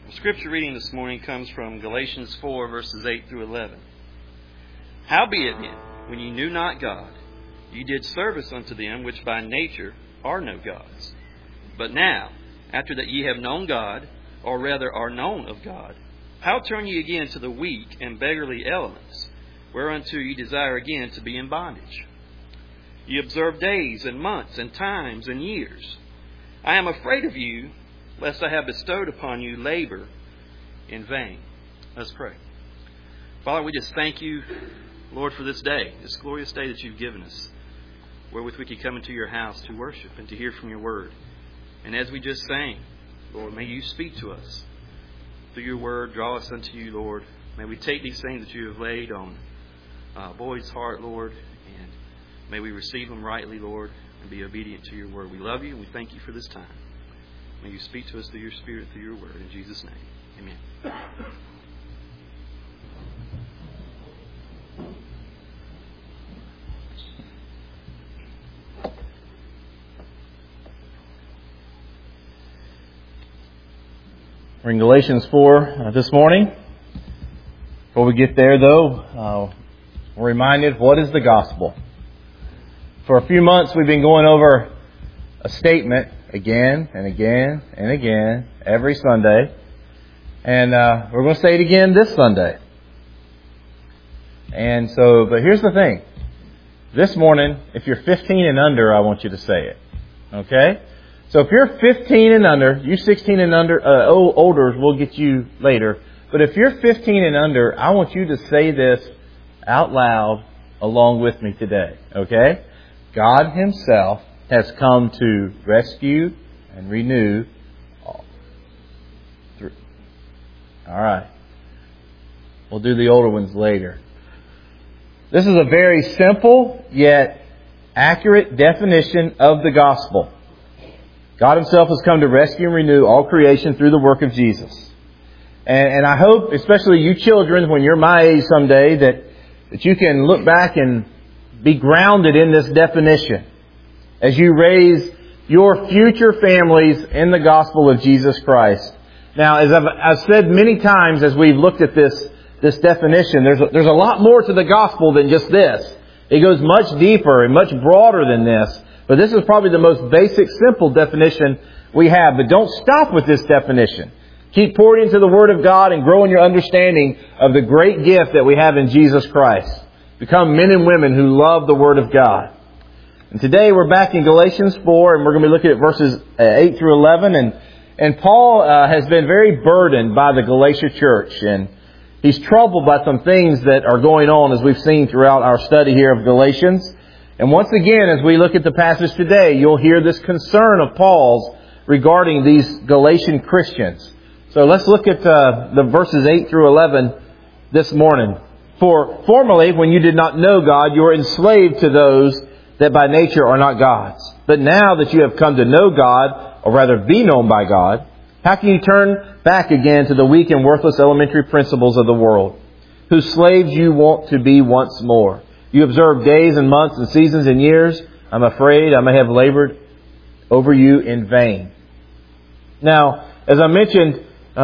The scripture reading this morning comes from Galatians 4, verses 8 through 11. Howbeit then, when ye knew not God, ye did service unto them which by nature are no gods. But now, after that ye have known God, or rather are known of God, how turn ye again to the weak and beggarly elements, whereunto ye desire again to be in bondage? Ye observe days and months and times and years. I am afraid of you, lest I have bestowed upon you labor in vain. Let's pray. Father, we just thank you, Lord, for this day, this glorious day that you've given us, wherewith we can come into your house to worship and to hear from your word. And as we just sang, Lord, may you speak to us through your word. Draw us unto you, Lord. May we take these things that you have laid on Boyd's heart, Lord, and may we receive them rightly, Lord, and be obedient to your word. We love you and we thank you for this time. May you speak to us through your Spirit, through your word. In Jesus' name, amen. We're in Galatians 4 this morning. Before we get there, though, we're reminded, what is the gospel? For a few months, we've been going over a statement again and again and again every Sunday. And we're going to say it again this Sunday. And so, but here's the thing. This morning, if you're 15 and under, I want you to say it. Okay? So if you're 15 and under, you 16 and under, older, we'll get you later. But if you're 15 and under, I want you to say this out loud along with me today. Okay? God Himself has come to rescue and renew all. All right. We'll do the older ones later. This is a very simple yet accurate definition of the gospel. God Himself has come to rescue and renew all creation through the work of Jesus. And I hope, especially you children, when you're my age someday, that you can look back and be grounded in this definition as you raise your future families in the gospel of Jesus Christ. Now, as I've said many times as we've looked at this definition, there's a lot more to the gospel than just this. It goes much deeper and much broader than this. But this is probably the most basic, simple definition we have. But don't stop with this definition. Keep pouring into the Word of God and grow in your understanding of the great gift that we have in Jesus Christ. Become men and women who love the Word of God. And today we're back in Galatians 4 and we're going to be looking at verses 8 through 11. And Paul has been very burdened by the Galatia church. And he's troubled by some things that are going on as we've seen throughout our study here of Galatians. And once again, as we look at the passage today, you'll hear this concern of Paul's regarding these Galatian Christians. So let's look at the verses 8 through 11 this morning. For formerly, when you did not know God, you were enslaved to those that by nature are not gods. But now that you have come to know God, or rather be known by God, how can you turn back again to the weak and worthless elementary principles of the world, whose slaves you want to be once more? You observe days and months and seasons and years. I'm afraid I may have labored over you in vain. Now, as I mentioned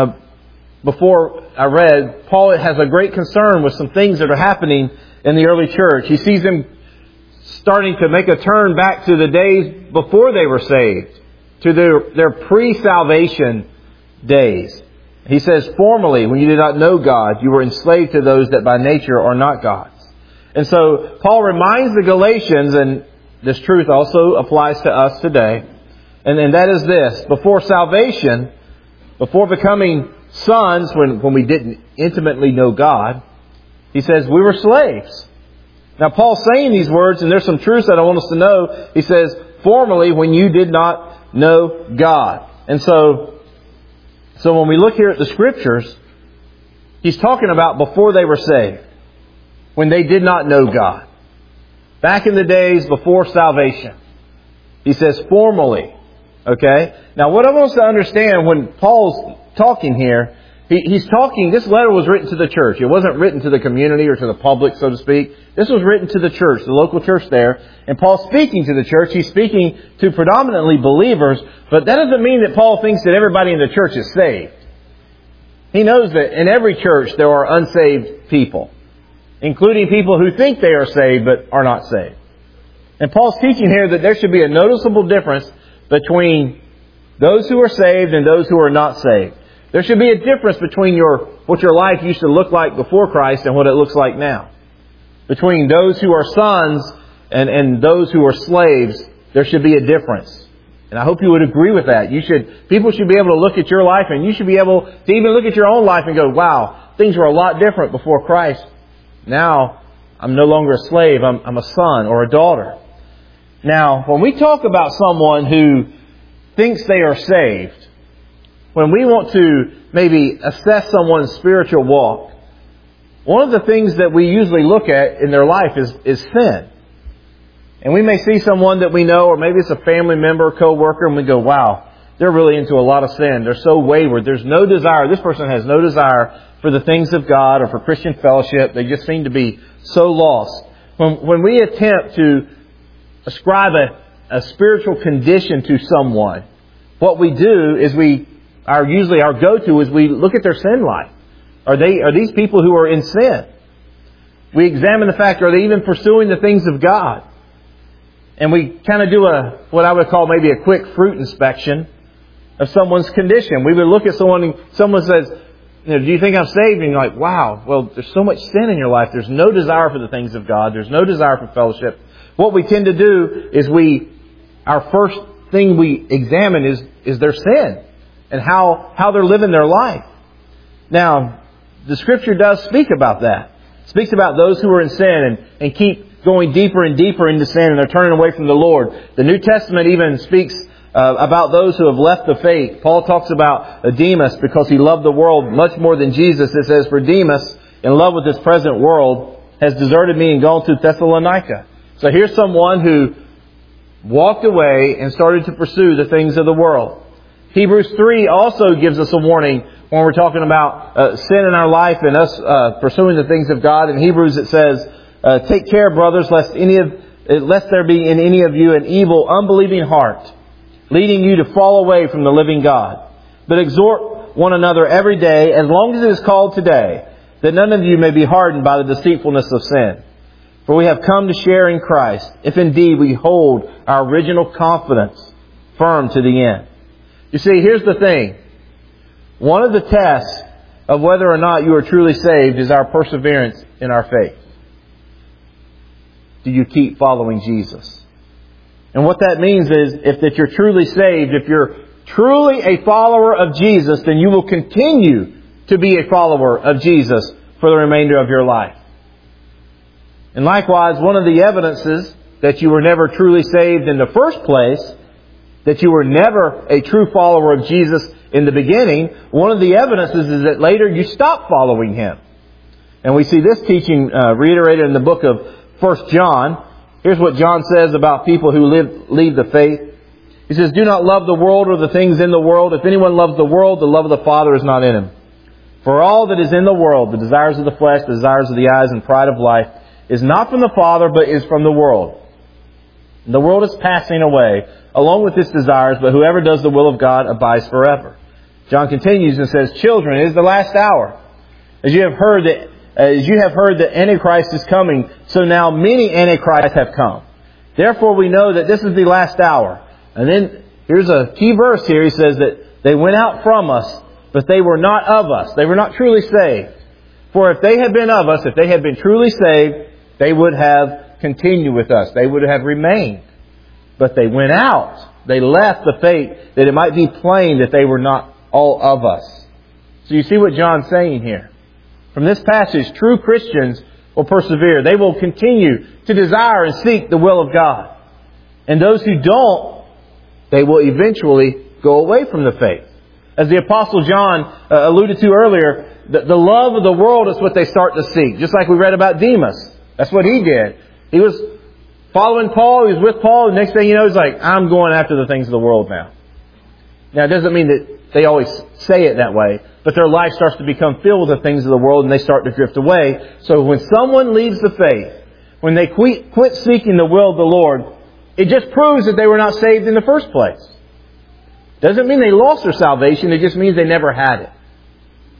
before I read, Paul has a great concern with some things that are happening in the early church. He sees them starting to make a turn back to the days before they were saved, to their pre-salvation days. He says, formerly, when you did not know God, you were enslaved to those that by nature are not gods. And so Paul reminds the Galatians, and this truth also applies to us today, and that is this: before salvation, before becoming sons, when we didn't intimately know God, he says we were slaves. Now Paul's saying these words, and there's some truths that I want us to know. He says, formerly when you did not know God. And so when we look here at the Scriptures, he's talking about before they were saved, when they did not know God. Back in the days before salvation. He says formerly. Okay? Now what I want us to understand when Paul's talking here, he's talking, this letter was written to the church. It wasn't written to the community or to the public, so to speak. This was written to the church, the local church there. And Paul's speaking to the church. He's speaking to predominantly believers. But that doesn't mean that Paul thinks that everybody in the church is saved. He knows that in every church there are unsaved people, including people who think they are saved but are not saved. And Paul's teaching here that there should be a noticeable difference between those who are saved and those who are not saved. There should be a difference between what your life used to look like before Christ and what it looks like now. Between those who are sons and those who are slaves, there should be a difference. And I hope you would agree with that. People should be able to look at your life, and you should be able to even look at your own life and go, wow, things were a lot different before Christ. Now, I'm no longer a slave. I'm a son or a daughter. Now, when we talk about someone who thinks they are saved, when we want to maybe assess someone's spiritual walk, one of the things that we usually look at in their life is sin. And we may see someone that we know, or maybe it's a family member, co-worker, and we go, wow, they're really into a lot of sin. They're so wayward. There's no desire. This person has no desire for the things of God or for Christian fellowship. They just seem to be so lost. When we attempt to ascribe a spiritual condition to someone, what we do is usually our go-to is we look at their sin life. Are these people who are in sin? We examine the fact, are they even pursuing the things of God? And we kind of do what I would call maybe a quick fruit inspection of someone's condition. We would look at someone and someone says, do you think I'm saved? And you're like, wow, well, there's so much sin in your life. There's no desire for the things of God. There's no desire for fellowship. What we tend to do is our first thing we examine is their sin and how they're living their life. Now, the Scripture does speak about that. It speaks about those who are in sin and keep going deeper and deeper into sin, and they're turning away from the Lord. The New Testament even speaks about those who have left the faith. Paul talks about Demas because he loved the world much more than Jesus. It says, for Demas, in love with this present world, has deserted me and gone to Thessalonica. So here's someone who walked away and started to pursue the things of the world. Hebrews 3 also gives us a warning when we're talking about sin in our life and us pursuing the things of God. In Hebrews it says, take care, brothers, lest there be in any of you an evil, unbelieving heart, leading you to fall away from the living God. But exhort one another every day, as long as it is called today, that none of you may be hardened by the deceitfulness of sin. For we have come to share in Christ, if indeed we hold our original confidence firm to the end. You see, here's the thing. One of the tests of whether or not you are truly saved is our perseverance in our faith. Do you keep following Jesus? And what that means is, if you're truly saved, if you're truly a follower of Jesus, then you will continue to be a follower of Jesus for the remainder of your life. And likewise, one of the evidences that you were never truly saved in the first place, that you were never a true follower of Jesus in the beginning, one of the evidences is that later you stop following Him. And we see this teaching reiterated in the book of 1 John. Here's what John says about people who leave the faith. He says, do not love the world or the things in the world. If anyone loves the world, the love of the Father is not in him. For all that is in the world, the desires of the flesh, the desires of the eyes, and pride of life, is not from the Father, but is from the world. And the world is passing away, along with its desires, but whoever does the will of God abides forever. John continues and says, children, it is the last hour. As you have heard that Antichrist is coming, so now many Antichrists have come. Therefore we know that this is the last hour. And then here's a key verse here. He says that they went out from us, but they were not of us. They were not truly saved. For if they had been of us, if they had been truly saved, they would have continued with us. They would have remained. But they went out. They left the faith that it might be plain that they were not all of us. So you see what John's saying here. From this passage, true Christians will persevere. They will continue to desire and seek the will of God. And those who don't, they will eventually go away from the faith. As the Apostle John alluded to earlier, the love of the world is what they start to seek. Just like we read about Demas. That's what he did. He was following Paul. He was with Paul. The next thing you know, he's like, I'm going after the things of the world now. Now, it doesn't mean that they always say it that way. But their life starts to become filled with the things of the world and they start to drift away. So when someone leaves the faith, when they quit seeking the will of the Lord, it just proves that they were not saved in the first place. Doesn't mean they lost their salvation. It just means they never had it.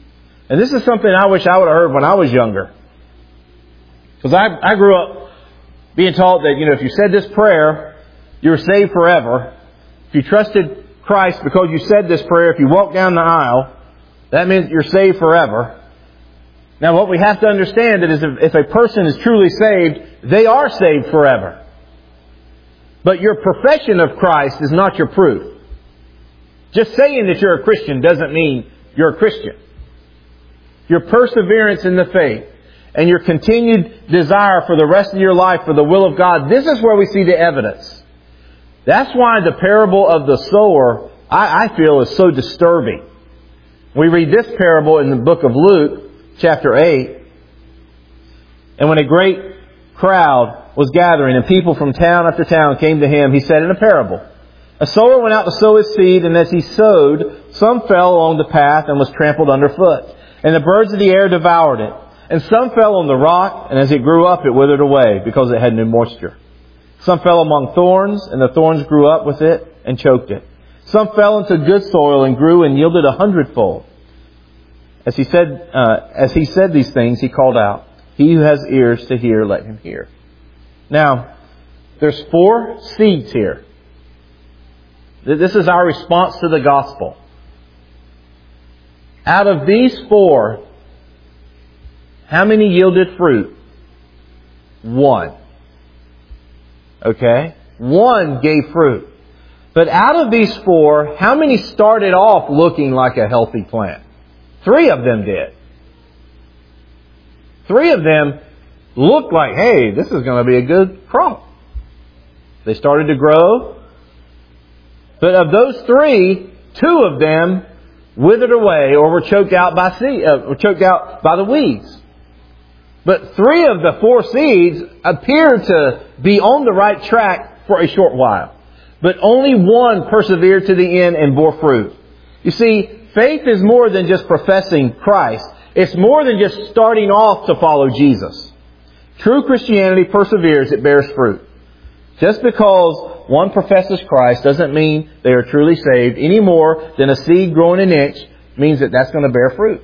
And this is something I wish I would have heard when I was younger. Because I grew up being taught that, if you said this prayer, you're saved forever. If you trusted Christ because you said this prayer, if you walk down the aisle, that means you're saved forever. Now what we have to understand is if a person is truly saved, they are saved forever. But your profession of Christ is not your proof. Just saying that you're a Christian doesn't mean you're a Christian. Your perseverance in the faith and your continued desire for the rest of your life for the will of God, this is where we see the evidence. That's why the parable of the sower, I feel, is so disturbing. We read this parable in the book of Luke, chapter 8. And when a great crowd was gathering and people from town after town came to him, he said in a parable, a sower went out to sow his seed, and as he sowed, some fell along the path and was trampled underfoot. And the birds of the air devoured it. And some fell on the rock, and as it grew up, it withered away because it had no moisture. Some fell among thorns, and the thorns grew up with it and choked it. Some fell into good soil and grew and yielded 100-fold. As he said these things, he called out, "He who has ears to hear, let him hear." Now, there's 4 seeds here. This is our response to the gospel. Out of these 4, how many yielded fruit? 1. Okay? 1 gave fruit. But out of these 4, how many started off looking like a healthy plant? 3 of them did. 3 of them looked like, hey, this is going to be a good crop. They started to grow. But of those 3, 2 of them withered away or were choked out by the weeds. But 3 of the 4 seeds appeared to be on the right track for a short while. But only 1 persevered to the end and bore fruit. You see, faith is more than just professing Christ. It's more than just starting off to follow Jesus. True Christianity perseveres, it bears fruit. Just because one professes Christ doesn't mean they are truly saved any more than a seed growing an inch means that that's going to bear fruit.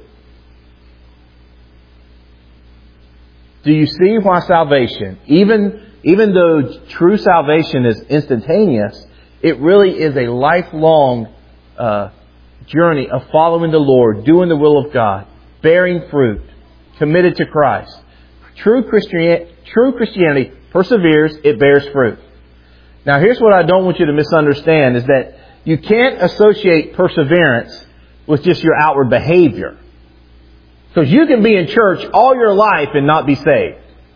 Do you see why salvation, even though true salvation is instantaneous, it really is a lifelong journey of following the Lord, doing the will of God, bearing fruit, committed to Christ. True Christianity perseveres, it bears fruit. Now here's what I don't want you to misunderstand is that you can't associate perseverance with just your outward behavior. Because you can be in church all your life and not be saved.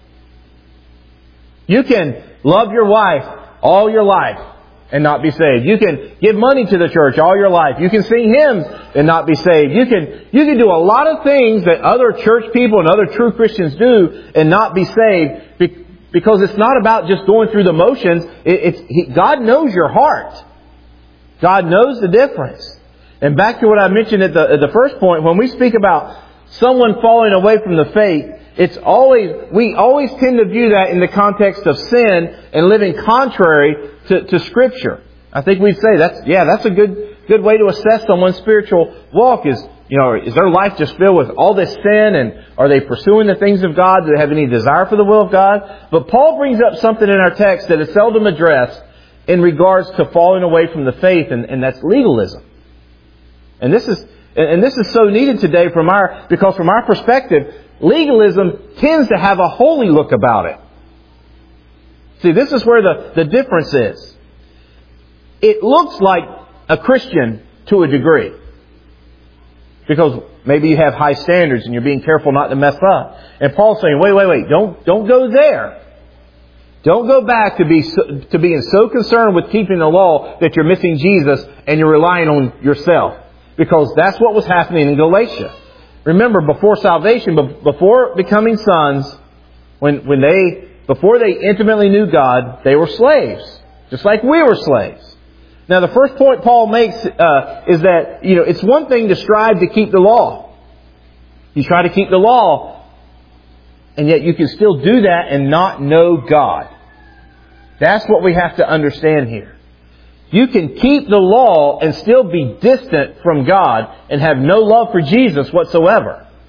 You can love your wife all your life and not be saved. You can give money to the church all your life. You can sing hymns and not be saved. You can do a lot of things that other church people and other true Christians do and not be saved because it's not about just going through the motions. God knows your heart. God knows the difference. And back to what I mentioned at the first point, when we speak about someone falling away from the faith, we always tend to view that in the context of sin and living contrary to Scripture. I think we'd say that's a good way to assess someone's spiritual walk is their life just filled with all this sin, and are they pursuing the things of God? Do they have any desire for the will of God? But Paul brings up something in our text that is seldom addressed in regards to falling away from the faith, and that's legalism. And this is so needed today because from our perspective, legalism tends to have a holy look about it. See, this is where the difference is. It looks like a Christian to a degree. Because maybe you have high standards and you're being careful not to mess up. And Paul's saying, wait, don't go there. Don't go back to being so concerned with keeping the law that you're missing Jesus and you're relying on yourself. Because that's what was happening in Galatia. Remember, before salvation, before becoming sons, before they intimately knew God, they were slaves. Just like we were slaves. Now the first point Paul makes is that, it's one thing to strive to keep the law. You try to keep the law, and yet you can still do that and not know God. That's what we have to understand here. You can keep the law and still be distant from God and have no love for Jesus whatsoever.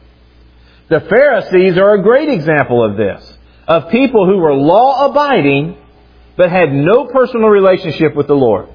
The Pharisees are a great example of this, of people who were law-abiding but had no personal relationship with the Lord.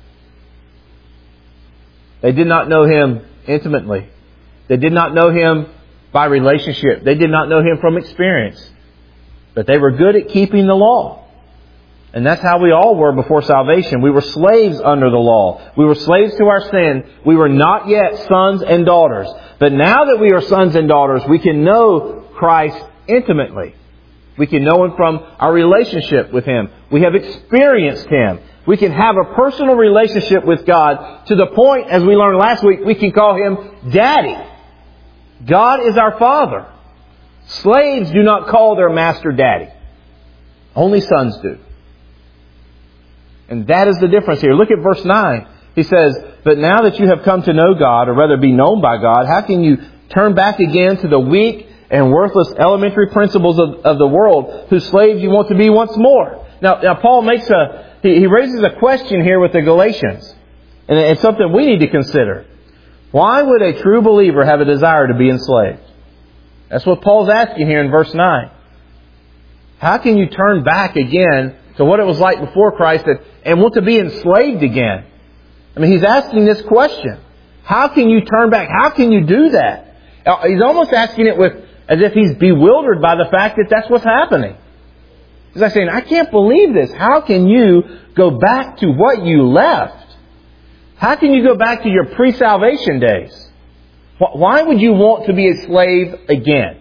They did not know Him intimately. They did not know Him by relationship. They did not know Him from experience. But they were good at keeping the law. And that's how we all were before salvation. We were slaves under the law. We were slaves to our sin. We were not yet sons and daughters. But now that we are sons and daughters, we can know Christ intimately. We can know Him from our relationship with Him. We have experienced Him. We can have a personal relationship with God to the point, as we learned last week, we can call Him Daddy. God is our Father. Slaves do not call their master Daddy. Only sons do. And that is the difference here. Look at verse 9. He says, "But now that you have come to know God, or rather be known by God, how can you turn back again to the weak and worthless elementary principles of the world, whose slaves you want to be once more?" Now Paul makes he raises a question here with the Galatians. And it's something we need to consider. Why would a true believer have a desire to be enslaved? That's what Paul's asking here in verse 9. How can you turn back again to what it was like before Christ and want to be enslaved again? I mean, he's asking this question. How can you turn back? How can you do that? He's almost asking it as if he's bewildered by the fact that that's what's happening. He's like saying, I can't believe this. How can you go back to what you left? How can you go back to your pre-salvation days? Why would you want to be a slave again?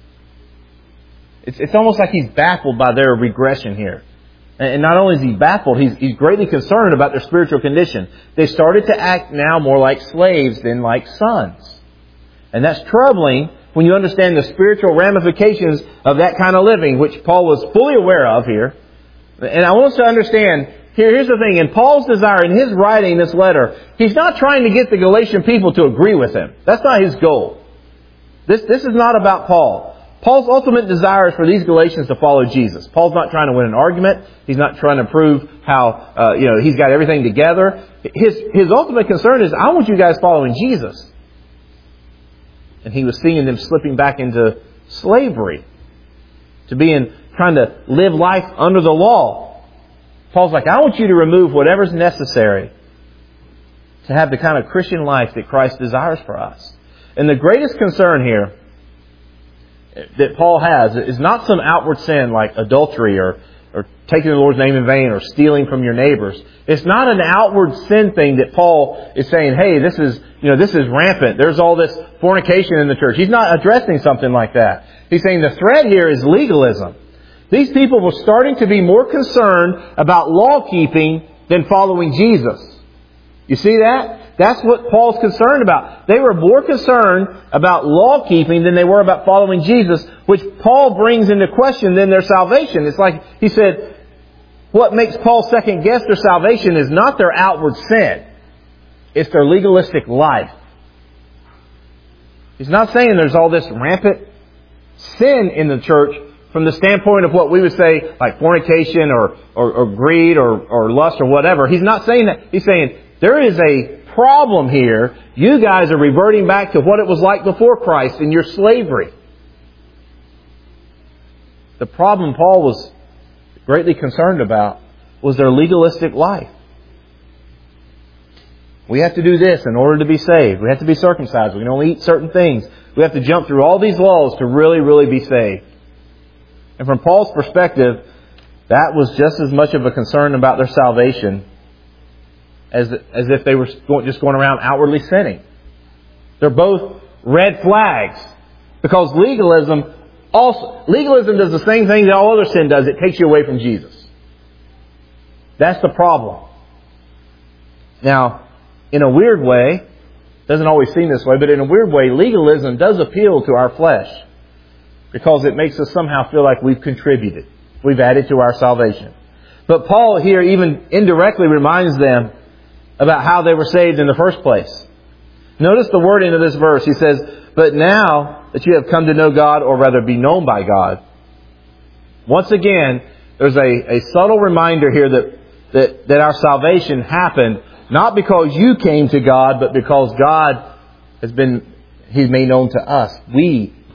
It's almost like he's baffled by their regression here. And not only is he baffled, he's greatly concerned about their spiritual condition. They started to act now more like slaves than like sons. And that's troubling when you understand the spiritual ramifications of that kind of living, which Paul was fully aware of here. And I want us to understand, here's the thing, in Paul's desire, in his writing this letter, he's not trying to get the Galatian people to agree with him. That's not his goal. This is not about Paul. Paul's ultimate desire is for these Galatians to follow Jesus. Paul's not trying to win an argument. He's not trying to prove how he's got everything together. His ultimate concern is, I want you guys following Jesus. And he was seeing them slipping back into slavery, to trying to live life under the law. Paul's like, I want you to remove whatever's necessary to have the kind of Christian life that Christ desires for us. And the greatest concern here that Paul has is not some outward sin like adultery or taking the Lord's name in vain or stealing from your neighbors. It's not an outward sin thing that Paul is saying, hey, this is rampant. There's all this fornication in the church. He's not addressing something like that. He's saying the threat here is legalism. These people were starting to be more concerned about law keeping than following Jesus. You see that? That's what Paul's concerned about. They were more concerned about law keeping than they were about following Jesus, which Paul brings into question than their salvation. It's like he said, what makes Paul second guess their salvation is not their outward sin. It's their legalistic life. He's not saying there's all this rampant sin in the church from the standpoint of what we would say like fornication or greed or lust or whatever. He's not saying that. He's saying there is a problem here. You guys are reverting back to what it was like before Christ in your slavery. The problem Paul was greatly concerned about was their legalistic life. We have to do this in order to be saved. We have to be circumcised. We can only eat certain things. We have to jump through all these laws to really, really be saved. And from Paul's perspective, that was just as much of a concern about their salvation as if they were just going around outwardly sinning. They're both red flags. Because legalism does the same thing that all other sin does. It takes you away from Jesus. That's the problem. Now, in a weird way, it doesn't always seem this way, but in a weird way, legalism does appeal to our flesh. Because it makes us somehow feel like we've contributed. We've added to our salvation. But Paul here even indirectly reminds them about how they were saved in the first place. Notice the wording of this verse. He says, but now that you have come to know God, or rather be known by God. Once again, there's a subtle reminder here that our salvation happened not because you came to God, but because God He's made known to us. We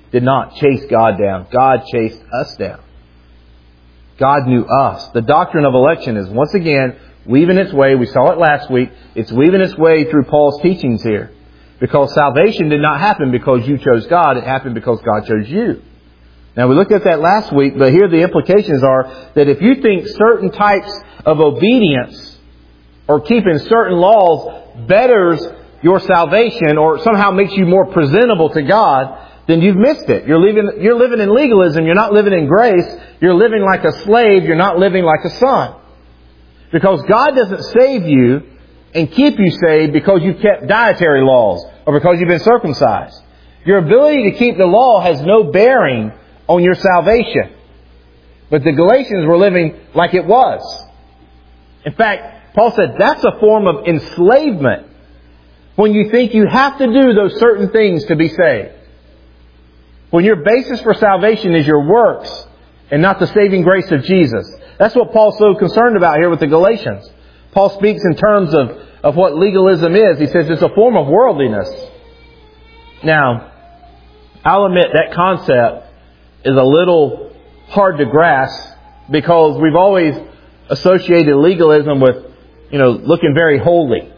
did not chase God down. God chased us down. God knew us. The doctrine of election is once again weaving its way. We saw it last week. It's weaving its way through Paul's teachings here. Because salvation did not happen because you chose God. It happened because God chose you. Now we looked at that last week, but here the implications are that if you think certain types of obedience or keeping certain laws betters your salvation or somehow makes you more presentable to God, then you've missed it. You're living in legalism. You're not living in grace. You're living like a slave. You're not living like a son. Because God doesn't save you and keep you saved because you've kept dietary laws or because you've been circumcised. Your ability to keep the law has no bearing on your salvation. But the Galatians were living like it was. In fact, Paul said that's a form of enslavement when you think you have to do those certain things to be saved. When your basis for salvation is your works and not the saving grace of Jesus. That's what Paul's so concerned about here with the Galatians. Paul speaks in terms of what legalism is. He says it's a form of worldliness. Now, I'll admit that concept is a little hard to grasp because we've always associated legalism with, looking very holy.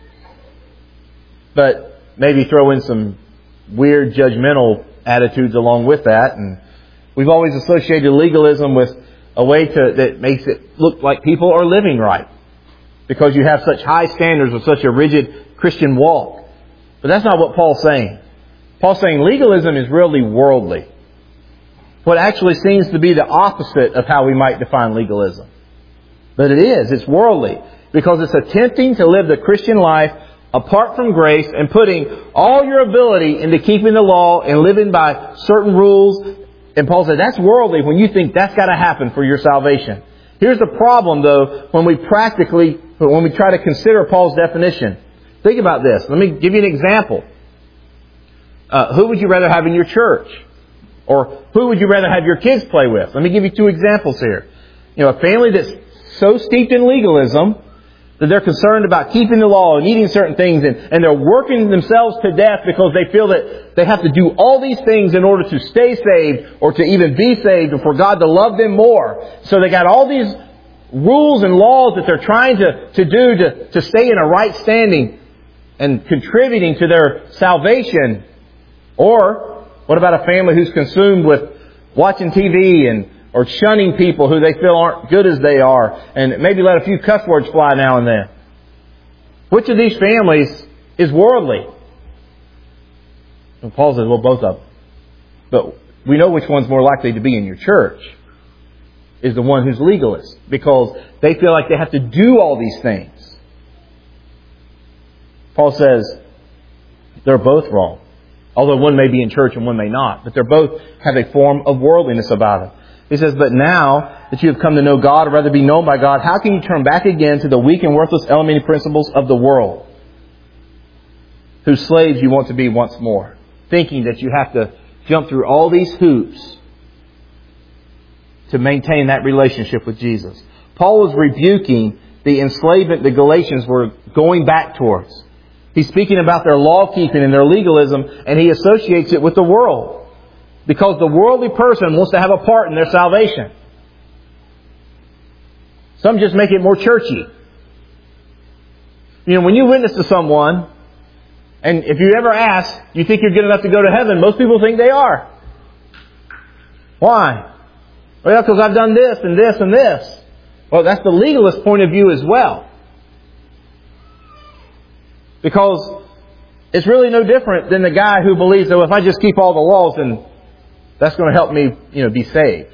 But maybe throw in some weird judgmental attitudes along with that. And we've always associated legalism with a way that makes it look like people are living right. Because you have such high standards with such a rigid Christian walk. But that's not what Paul's saying. Paul's saying legalism is really worldly. What actually seems to be the opposite of how we might define legalism. But it is. It's worldly. Because it's attempting to live the Christian life apart from grace and putting all your ability into keeping the law and living by certain rules. And Paul said that's worldly when you think that's got to happen for your salvation. Here's the problem, though, when we try to consider Paul's definition. Think about this. Let me give you an example. Who would you rather have in your church? Or who would you rather have your kids play with? Let me give you two examples here. A family that's so steeped in legalism that they're concerned about keeping the law and eating certain things and they're working themselves to death because they feel that they have to do all these things in order to stay saved or to even be saved or for God to love them more. So they got all these rules and laws that they're trying to do to stay in a right standing and contributing to their salvation. Or what about a family who's consumed with watching TV or shunning people who they feel aren't good as they are, and maybe let a few cuss words fly now and then? Which of these families is worldly? And Paul says, well, both of them. But we know which one's more likely to be in your church is the one who's legalist, because they feel like they have to do all these things. Paul says they're both wrong. Although one may be in church and one may not. But they both have a form of worldliness about them. He says, but now that you have come to know God, or rather be known by God, how can you turn back again to the weak and worthless elementary principles of the world, whose slaves you want to be once more, thinking that you have to jump through all these hoops to maintain that relationship with Jesus? Paul was rebuking the enslavement the Galatians were going back towards. He's speaking about their law-keeping and their legalism, and he associates it with the world. Because the worldly person wants to have a part in their salvation. Some just make it more churchy. When you witness to someone, and if you ever ask, you think you're good enough to go to heaven, most people think they are. Why? Well, because I've done this and this and this. Well, that's the legalist point of view as well. Because it's really no different than the guy who believes that if I just keep all the laws, then that's going to help me, be saved.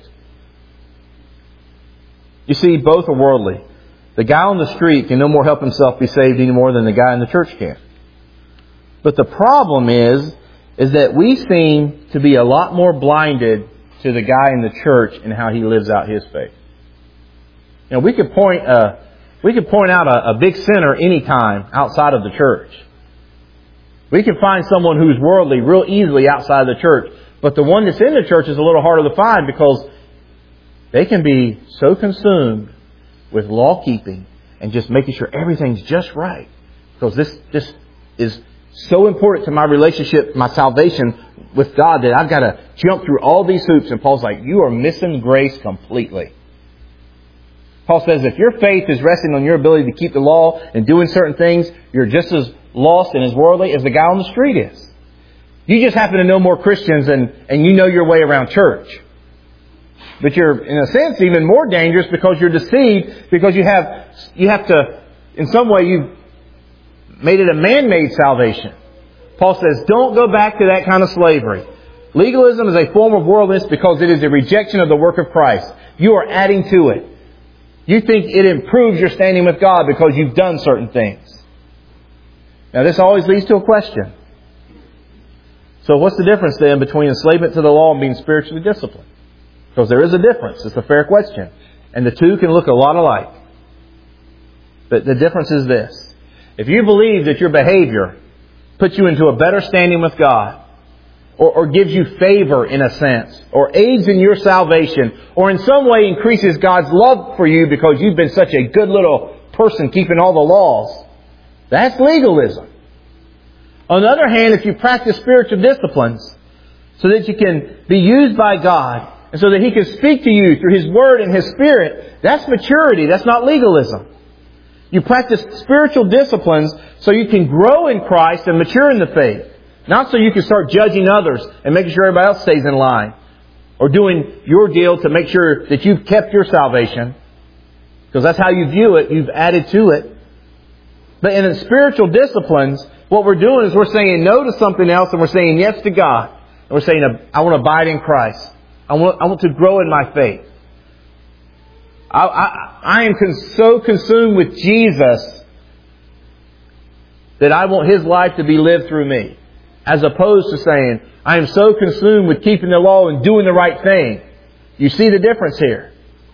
You see, both are worldly. The guy on the street can no more help himself be saved any more than the guy in the church can. But the problem is that we seem to be a lot more blinded to the guy in the church and how he lives out his faith. We could point out a big sinner anytime outside of the church. We can find someone who's worldly real easily outside of the church. But the one that's in the church is a little harder to find because they can be so consumed with law keeping and just making sure everything's just right. Because this is so important to my relationship, my salvation with God that I've got to jump through all these hoops. And Paul's like, you are missing grace completely. Paul says if your faith is resting on your ability to keep the law and doing certain things, you're just as lost and as worldly as the guy on the street is. You just happen to know more Christians and you know your way around church. But you're, in a sense, even more dangerous because you're deceived because you have to, in some way, you've made it a man-made salvation. Paul says, don't go back to that kind of slavery. Legalism is a form of worldliness because it is a rejection of the work of Christ. You are adding to it. You think it improves your standing with God because you've done certain things. Now, this always leads to a question. So what's the difference then between enslavement to the law and being spiritually disciplined? Because there is a difference. It's a fair question. And the two can look a lot alike. But the difference is this. If you believe that your behavior puts you into a better standing with God, or gives you favor in a sense, or aids in your salvation, or in some way increases God's love for you because you've been such a good little person keeping all the laws, that's legalism. On the other hand, if you practice spiritual disciplines so that you can be used by God and so that He can speak to you through His Word and His Spirit, that's maturity. That's not legalism. You practice spiritual disciplines so you can grow in Christ and mature in the faith. Not so you can start judging others and making sure everybody else stays in line. Or doing your deal to make sure that you've kept your salvation. Because that's how you view it. You've added to it. But in the spiritual disciplines, what we're doing is we're saying no to something else and we're saying yes to God. And we're saying, I want to abide in Christ. I want to grow in my faith. I am so consumed with Jesus that I want His life to be lived through me. As opposed to saying, I am so consumed with keeping the law and doing the right thing. You see the difference here.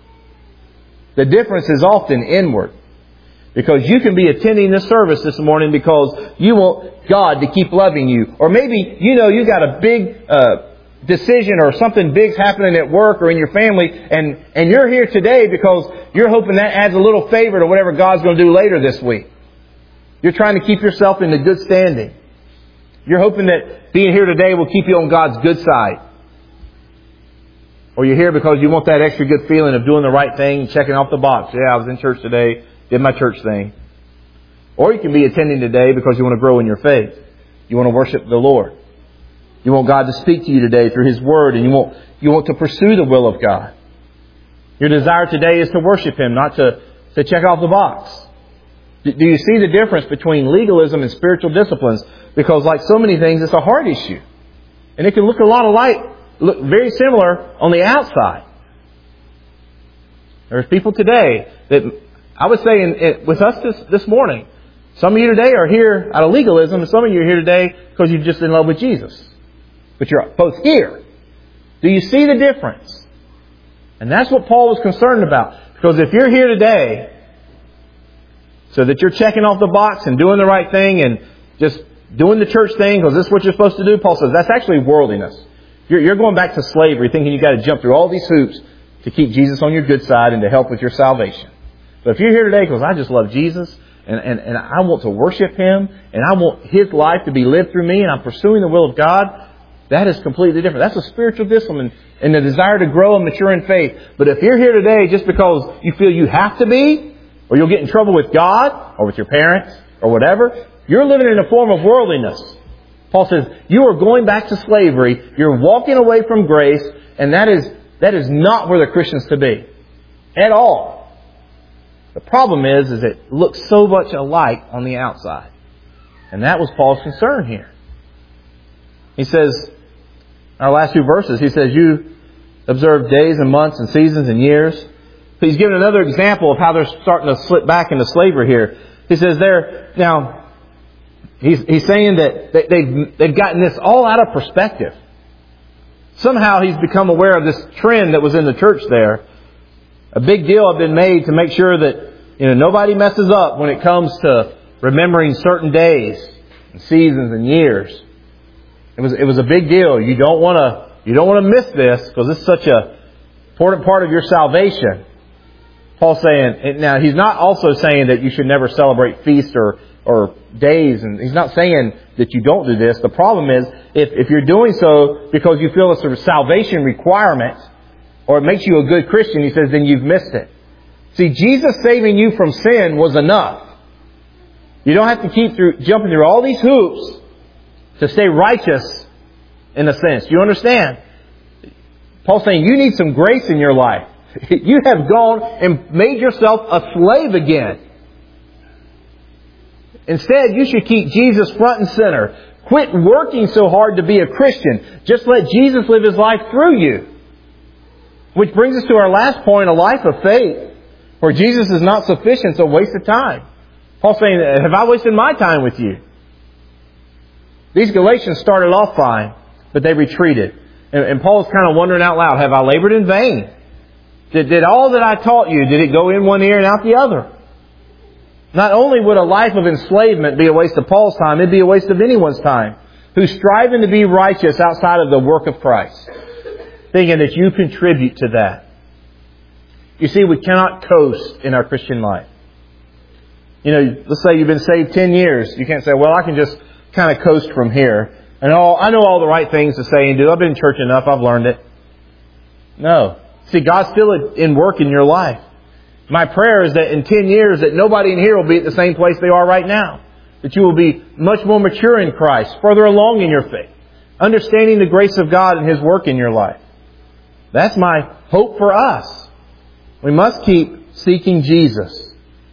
The difference is often inward. Because you can be attending this service this morning because you want God to keep loving you. Or maybe you know you got a big decision or something big's happening at work or in your family and you're here today because you're hoping that adds a little favor to whatever God's going to do later this week. You're trying to keep yourself in the good standing. You're hoping that being here today will keep you on God's good side. Or you're here because you want that extra good feeling of doing the right thing and checking off the box. Yeah, I was in church today, did my church thing. Or you can be attending today because you want to grow in your faith. You want to worship the Lord. You want God to speak to you today through His Word, and you want to pursue the will of God. Your desire today is to worship Him, not to check off the box. Do you see the difference between legalism and spiritual disciplines? Because like so many things, it's a heart issue. And it can look a lot alike, look very similar on the outside. There's people today that, I was saying with us this morning, some of you today are here out of legalism, and some of you are here today because you're just in love with Jesus. But you're both here. Do you see the difference? And that's what Paul was concerned about. Because if you're here today so that you're checking off the box and doing the right thing and just doing the church thing because this is what you're supposed to do, Paul says that's actually worldliness. You're going back to slavery thinking you've got to jump through all these hoops to keep Jesus on your good side and to help with your salvation. But if you're here today because I just love Jesus and I want to worship Him and I want His life to be lived through me and I'm pursuing the will of God, that is completely different. That's a spiritual discipline and the desire to grow and mature in faith. But if you're here today just because you feel you have to be, or you'll get in trouble with God or with your parents or whatever, you're living in a form of worldliness. Paul says you are going back to slavery. You're walking away from grace, and that is not where the Christian's to be at all. The problem is it looks so much alike on the outside. And that was Paul's concern here. He says, our last two verses, he says, you observe days and months and seasons and years. But he's given another example of how they're starting to slip back into slavery here. He says now, he's saying that they've gotten this all out of perspective. Somehow he's become aware of this trend that was in the church there. A big deal had been made to make sure that nobody messes up when it comes to remembering certain days and seasons and years. It was a big deal. You don't want to miss this because it's such a important part of your salvation. Paul's saying, now he's not also saying that you should never celebrate feasts or or days. And He's not saying that you don't do this. The problem is, if you're doing so because you feel it's a salvation requirement, or it makes you a good Christian, He says, then you've missed it. See, Jesus saving you from sin was enough. You don't have to keep jumping through all these hoops to stay righteous in a sense. You understand? Paul's saying you need some grace in your life. You have gone and made yourself a slave again. Instead, you should keep Jesus front and center. Quit working so hard to be a Christian. Just let Jesus live His life through you. Which brings us to our last point, a life of faith. Where Jesus is not sufficient, it's a waste of time. Paul's saying, have I wasted my time with you? These Galatians started off fine, but they retreated. And Paul's kind of wondering out loud, have I labored in vain? Did all that I taught you, did it go in one ear and out the other? Not only would a life of enslavement be a waste of Paul's time, it'd be a waste of anyone's time who's striving to be righteous outside of the work of Christ, thinking that you contribute to that. You see, we cannot coast in our Christian life. You know, let's say you've been saved 10 years. You can't say, well, I can just kind of coast from here. And I know all the right things to say and do. I've been in church enough. I've learned it. No. See, God's still in work in your life. My prayer is that in 10 years that nobody in here will be at the same place they are right now. That you will be much more mature in Christ, further along in your faith, understanding the grace of God and His work in your life. That's my hope for us. We must keep seeking Jesus.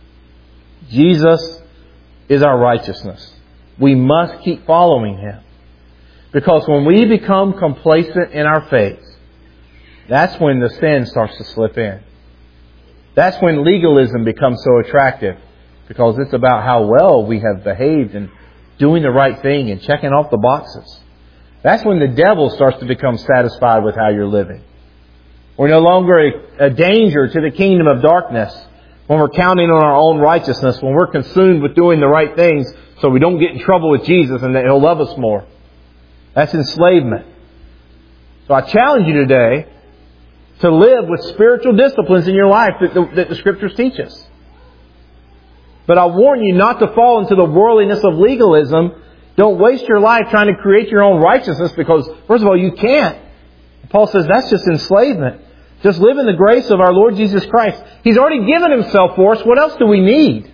Jesus is our righteousness. We must keep following Him. Because when we become complacent in our faith, that's when the sin starts to slip in. That's when legalism becomes so attractive. Because it's about how well we have behaved and doing the right thing and checking off the boxes. That's when the devil starts to become satisfied with how you're living. We're no longer a danger to the kingdom of darkness when we're counting on our own righteousness, when we're consumed with doing the right things so we don't get in trouble with Jesus and that He'll love us more. That's enslavement. So I challenge you today to live with spiritual disciplines in your life that the Scriptures teach us. But I warn you not to fall into the worldliness of legalism. Don't waste your life trying to create your own righteousness because, first of all, you can't. Paul says that's just enslavement. Just live in the grace of our Lord Jesus Christ. He's already given Himself for us. What else do we need?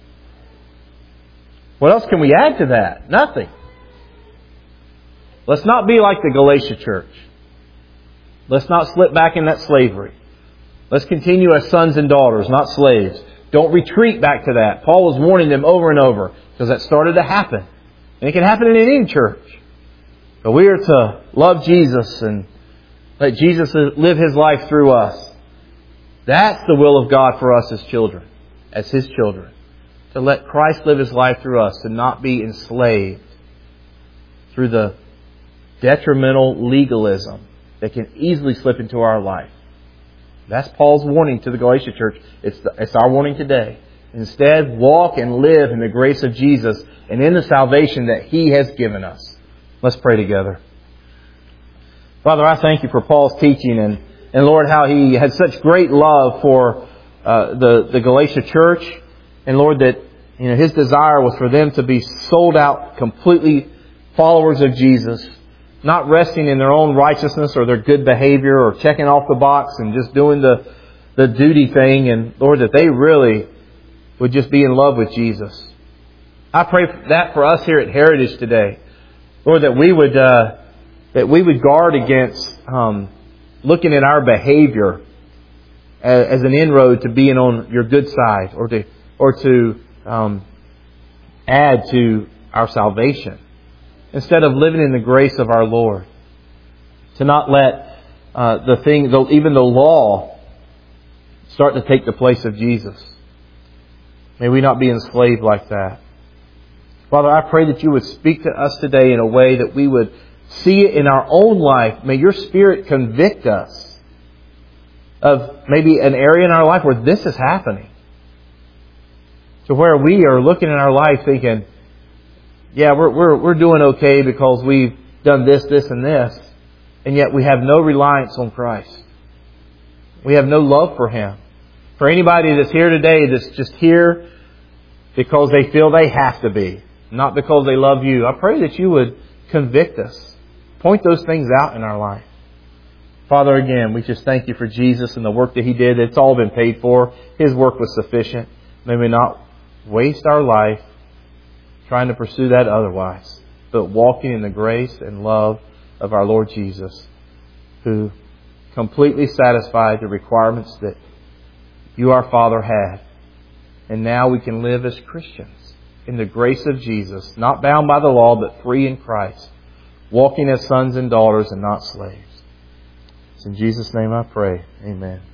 What else can we add to that? Nothing. Let's not be like the Galatia church. Let's not slip back in that slavery. Let's continue as sons and daughters, not slaves. Don't retreat back to that. Paul was warning them over and over because that started to happen. And it can happen in any church. But we are to love Jesus and let Jesus live His life through us. That's the will of God for us as children, as His children. To let Christ live His life through us, to not be enslaved through the detrimental legalism that can easily slip into our life. That's Paul's warning to the Galatia church. It's our warning today. Instead, walk and live in the grace of Jesus and in the salvation that He has given us. Let's pray together. Father, I thank You for Paul's teaching and Lord, how he had such great love for the Galatia church. And Lord, that his desire was for them to be sold out, completely followers of Jesus, not resting in their own righteousness or their good behavior or checking off the box and just doing the duty thing. And Lord, that they really would just be in love with Jesus. I pray that for us here at Heritage today, Lord, that we would guard against looking at our behavior as an inroad to being on Your good side or to add to our salvation, instead of living in the grace of our Lord. To not let even the law start to take the place of Jesus. May we not be enslaved like that. Father, I pray that You would speak to us today in a way that we would see it in our own life. May Your Spirit convict us of maybe an area in our life where this is happening. To where we are looking in our life thinking, yeah, we're doing okay because we've done this, and this. And yet we have no reliance on Christ. We have no love for Him. For anybody that's here today that's just here because they feel they have to be, not because they love you. I pray that you would convict us. Point those things out in our life. Father, again, we just thank you for Jesus and the work that He did. It's all been paid for. His work was sufficient. May we not waste our life trying to pursue that otherwise, but walking in the grace and love of our Lord Jesus, who completely satisfied the requirements that you, our Father, had. And now we can live as Christians in the grace of Jesus, not bound by the law, but free in Christ, walking as sons and daughters and not slaves. It's in Jesus' name I pray. Amen.